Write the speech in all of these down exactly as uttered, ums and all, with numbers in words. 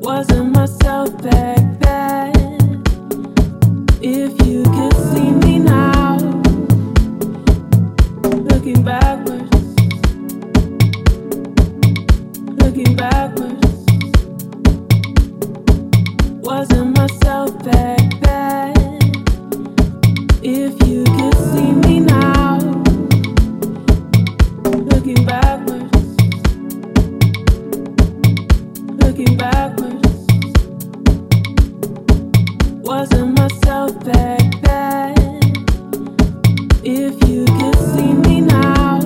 Wasn't myself back then. If you could see me now, looking backwards, looking backwards. Wasn't myself back then. If you could see me now, looking backwards, looking backwards. Wasn't myself back then. If you could see me now,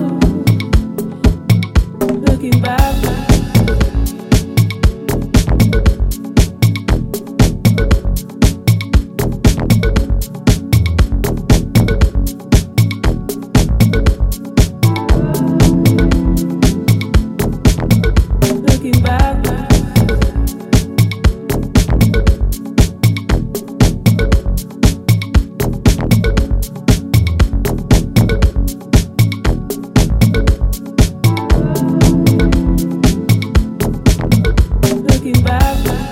looking backwards. Looking backwards. Looking backwards.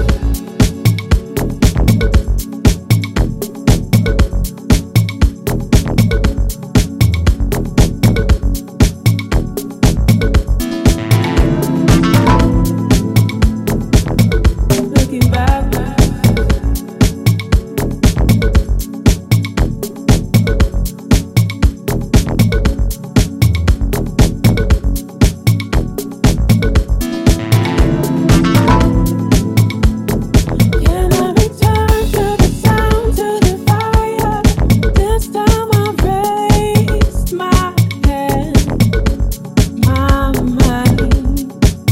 Looking backwards. Can I return to the sound, to the fire? This time I raised my hand, my mind,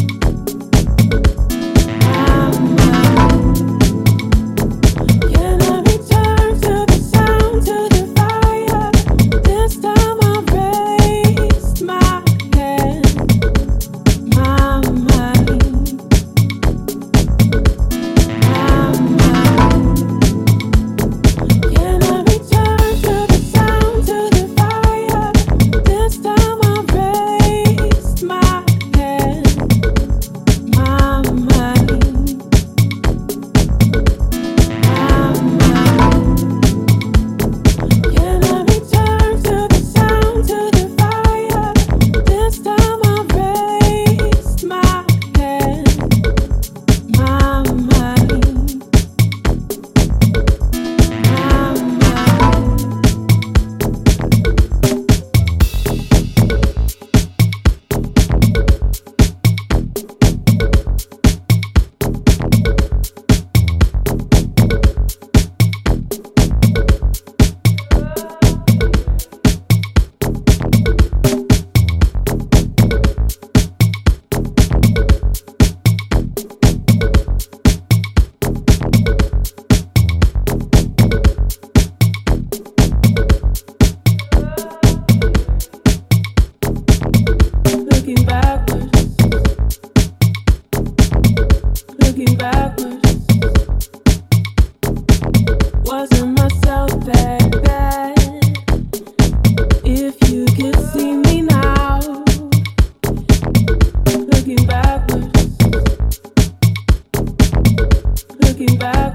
my mind. Can I return to the sound, to the fire? This time I raised my hand, my mind, my mind. Can I return to the sound, to the fire? This time I raised my hand, my mind, my mind. Can I return to the sound, to the fire? This time I raised my hand, my mind, my Looking backwards. Looking backwards. Wasn't myself back then. If you could see me now, looking backwards. Looking backwards.